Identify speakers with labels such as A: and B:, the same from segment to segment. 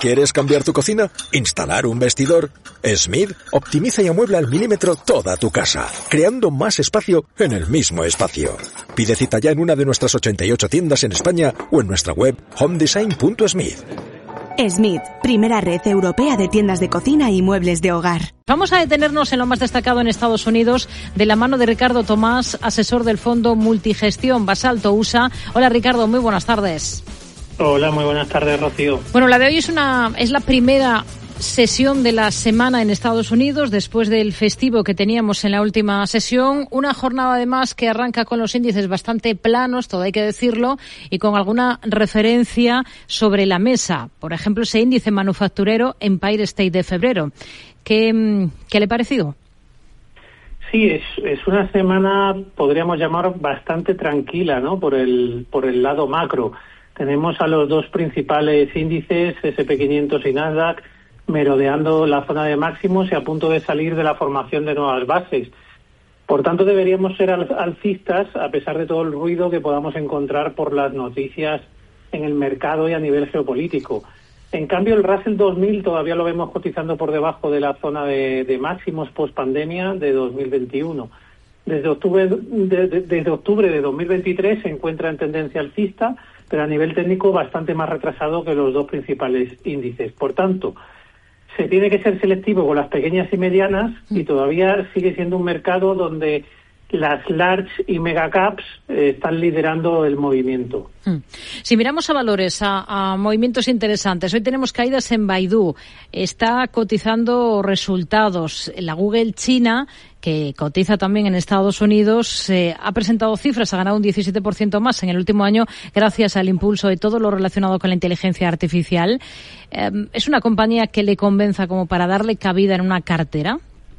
A: ¿Quieres cambiar tu cocina? ¿Instalar un vestidor? Smith optimiza y amuebla al milímetro toda tu casa, creando más espacio en el mismo espacio. Pide cita ya en una de nuestras 88 tiendas en España o en nuestra web homedesign.smith.
B: Smith, primera red europea de tiendas de cocina y muebles de hogar.
C: Vamos a detenernos en lo más destacado en Estados Unidos, de la mano de Ricardo Tomás, asesor del fondo Multigestión Basalto USA. Hola Ricardo, muy buenas tardes.
D: Hola, muy buenas tardes, Rocío.
C: Bueno, la de hoy es la primera sesión de la semana en Estados Unidos, después del festivo que teníamos en la última sesión. Una jornada además que arranca con los índices bastante planos, todo hay que decirlo, y con alguna referencia sobre la mesa. Por ejemplo, ese índice manufacturero Empire State de febrero. ¿Qué le ha parecido?
D: Sí, es una semana, podríamos llamar, bastante tranquila, ¿no? Por el lado macro. Tenemos a los dos principales índices, S&P 500 y Nasdaq, merodeando la zona de máximos y a punto de salir de la formación de nuevas bases. Por tanto, deberíamos ser alcistas a pesar de todo el ruido que podamos encontrar por las noticias en el mercado y a nivel geopolítico. En cambio, el Russell 2000 todavía lo vemos cotizando por debajo de la zona de máximos post-pandemia de 2021. Desde octubre de 2023 se encuentra en tendencia alcista, pero a nivel técnico bastante más retrasado que los dos principales índices. Por tanto, se tiene que ser selectivo con las pequeñas y medianas y todavía sigue siendo un mercado donde las large y mega caps están liderando el movimiento.
C: Si miramos a valores, a movimientos interesantes, hoy tenemos caídas en Baidu, está cotizando resultados. La Google China, que cotiza también en Estados Unidos, ha presentado cifras, ha ganado un 17% más en el último año gracias al impulso de todo lo relacionado con la inteligencia artificial. ¿Es una compañía que le convenza como para darle cabida en una cartera?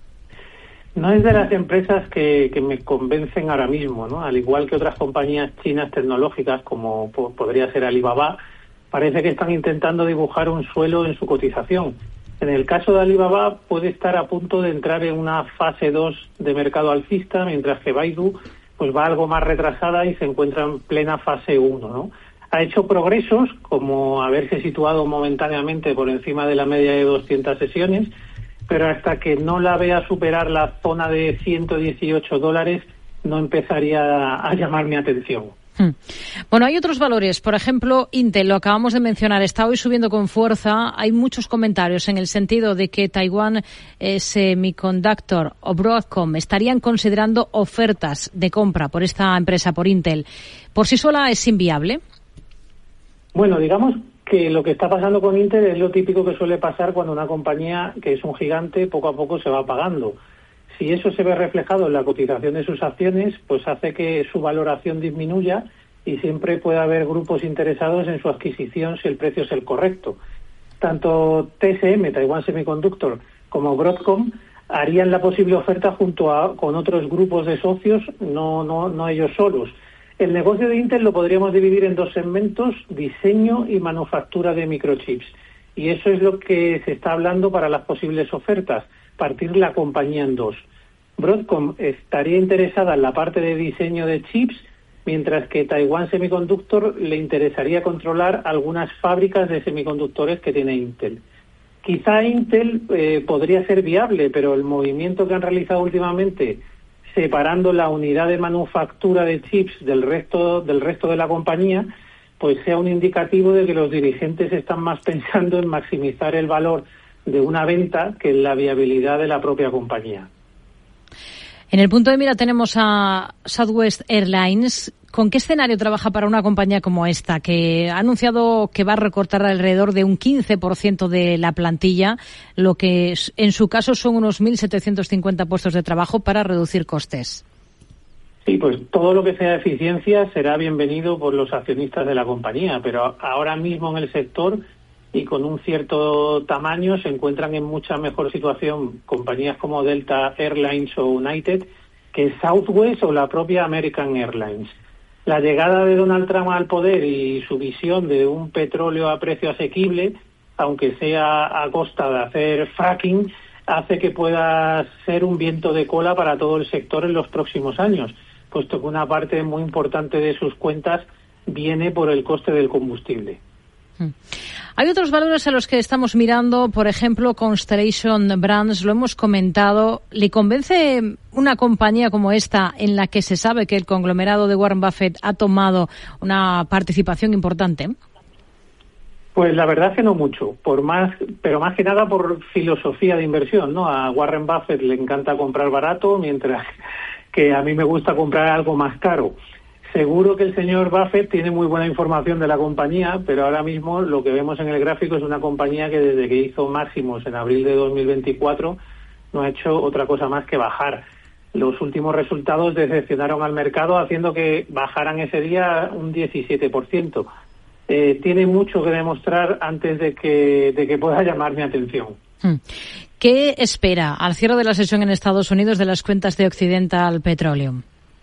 D: No es de las empresas que me convencen ahora mismo, ¿no? Al igual que otras compañías chinas tecnológicas, como podría ser Alibaba, parece que están intentando dibujar un suelo en su cotización. En el caso de Alibaba puede estar a punto de entrar en una fase 2 de mercado alcista, mientras que Baidu pues va algo más retrasada y se encuentra en plena fase 1, ¿no? Ha hecho progresos, como haberse situado momentáneamente por encima de la media de 200 sesiones, pero hasta que no la vea superar la zona de $118 no empezaría a llamar mi atención.
C: Bueno, hay otros valores. Por ejemplo, Intel, lo acabamos de mencionar, está hoy subiendo con fuerza. Hay muchos comentarios en el sentido de que Taiwan Semiconductor o Broadcom estarían considerando ofertas de compra por esta empresa, por Intel. ¿Por sí sola es inviable?
D: Bueno, digamos que lo que está pasando con Intel es lo típico que suele pasar cuando una compañía que es un gigante poco a poco se va apagando. Si eso se ve reflejado en la cotización de sus acciones, pues hace que su valoración disminuya y siempre puede haber grupos interesados en su adquisición si el precio es el correcto. Tanto TSM, Taiwan Semiconductor, como Broadcom harían la posible oferta con otros grupos de socios, no ellos solos. El negocio de Intel lo podríamos dividir en dos segmentos: diseño y manufactura de microchips. Y eso es lo que se está hablando para las posibles ofertas, partir la compañía en dos. Broadcom estaría interesada en la parte de diseño de chips, mientras que Taiwan Semiconductor le interesaría controlar algunas fábricas de semiconductores que tiene Intel. Quizá Intel podría ser viable, pero el movimiento que han realizado últimamente, separando la unidad de manufactura de chips del resto de la compañía, pues sea un indicativo de que los dirigentes están más pensando en maximizar el valor de una venta que en la viabilidad de la propia compañía.
C: En el punto de mira tenemos a Southwest Airlines. ¿Con qué escenario trabaja para una compañía como esta, que ha anunciado que va a recortar alrededor de un 15% de la plantilla, lo que en su caso son unos 1.750 puestos de trabajo para reducir costes?
D: Sí, pues todo lo que sea eficiencia será bienvenido por los accionistas de la compañía, pero ahora mismo en el sector y con un cierto tamaño se encuentran en mucha mejor situación compañías como Delta Airlines o United que Southwest o la propia American Airlines. La llegada de Donald Trump al poder y su visión de un petróleo a precio asequible, aunque sea a costa de hacer fracking, hace que pueda ser un viento de cola para todo el sector en los próximos años, puesto que una parte muy importante de sus cuentas viene por el coste del combustible.
C: Hay otros valores a los que estamos mirando, por ejemplo, Constellation Brands, lo hemos comentado. ¿Le convence una compañía como esta, en la que se sabe que el conglomerado de Warren Buffett ha tomado una participación importante?
D: Pues la verdad es que no mucho, pero más que nada por filosofía de inversión, ¿no? A Warren Buffett le encanta comprar barato, mientras que a mí me gusta comprar algo más caro. Seguro que el señor Buffett tiene muy buena información de la compañía, pero ahora mismo lo que vemos en el gráfico es una compañía que desde que hizo máximos en abril de 2024 no ha hecho otra cosa más que bajar. Los últimos resultados decepcionaron al mercado, haciendo que bajaran ese día un 17%. Tiene mucho que demostrar antes de que pueda llamar mi atención.
C: ¿Qué espera al cierre de la sesión en Estados Unidos de las cuentas de Occidental Petroleum?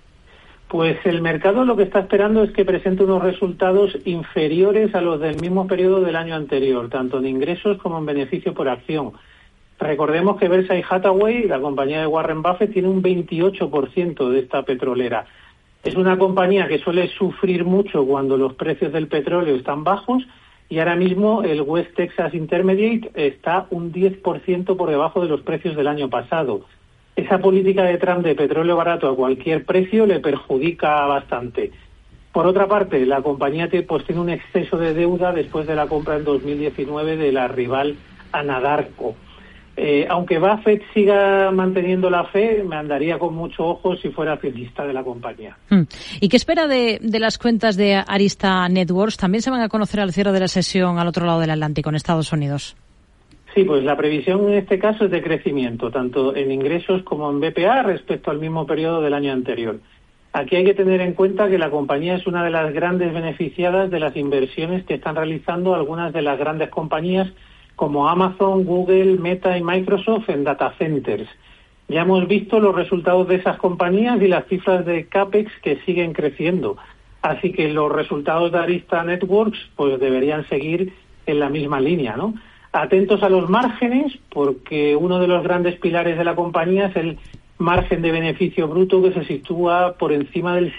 D: Pues el mercado lo que está esperando es que presente unos resultados inferiores a los del mismo periodo del año anterior, tanto en ingresos como en beneficio por acción. Recordemos que Berkshire Hathaway, la compañía de Warren Buffett, tiene un 28% de esta petrolera. Es una compañía que suele sufrir mucho cuando los precios del petróleo están bajos, y ahora mismo el West Texas Intermediate está un 10% por debajo de los precios del año pasado. Esa política de Trump de petróleo barato a cualquier precio le perjudica bastante. Por otra parte, la compañía tiene un exceso de deuda después de la compra en 2019 de la rival Anadarko. Aunque Buffett siga manteniendo la fe, me andaría con mucho ojo si fuera accionista de la compañía.
C: ¿Y qué espera de las cuentas de Arista Networks? ¿También se van a conocer al cierre de la sesión al otro lado del Atlántico, en Estados Unidos?
D: Sí, pues la previsión en este caso es de crecimiento, tanto en ingresos como en BPA respecto al mismo periodo del año anterior. Aquí hay que tener en cuenta que la compañía es una de las grandes beneficiadas de las inversiones que están realizando algunas de las grandes compañías como Amazon, Google, Meta y Microsoft en data centers. Ya hemos visto los resultados de esas compañías y las cifras de CAPEX que siguen creciendo. Así que los resultados de Arista Networks pues deberían seguir en la misma línea, ¿no? Atentos a los márgenes, porque uno de los grandes pilares de la compañía es el margen de beneficio bruto, que se sitúa por encima del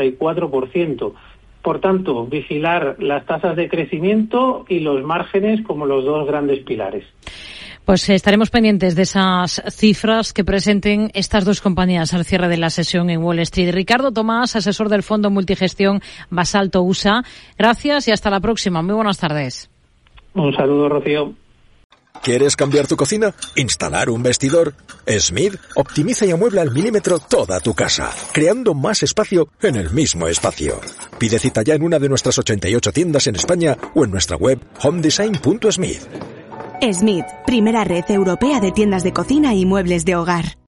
D: 64%. Por tanto, vigilar las tasas de crecimiento y los márgenes como los dos grandes pilares.
C: Pues estaremos pendientes de esas cifras que presenten estas dos compañías al cierre de la sesión en Wall Street. Ricardo Tomás, asesor del fondo multigestión Basalto USA. Gracias y hasta la próxima. Muy buenas tardes.
D: Un saludo, Rocío.
A: ¿Quieres cambiar tu cocina? ¿Instalar un vestidor? Smith optimiza y amuebla al milímetro toda tu casa, creando más espacio en el mismo espacio. Pide cita ya en una de nuestras 88 tiendas en España o en nuestra web homedesign.smith.
B: Smith, primera red europea de tiendas de cocina y muebles de hogar.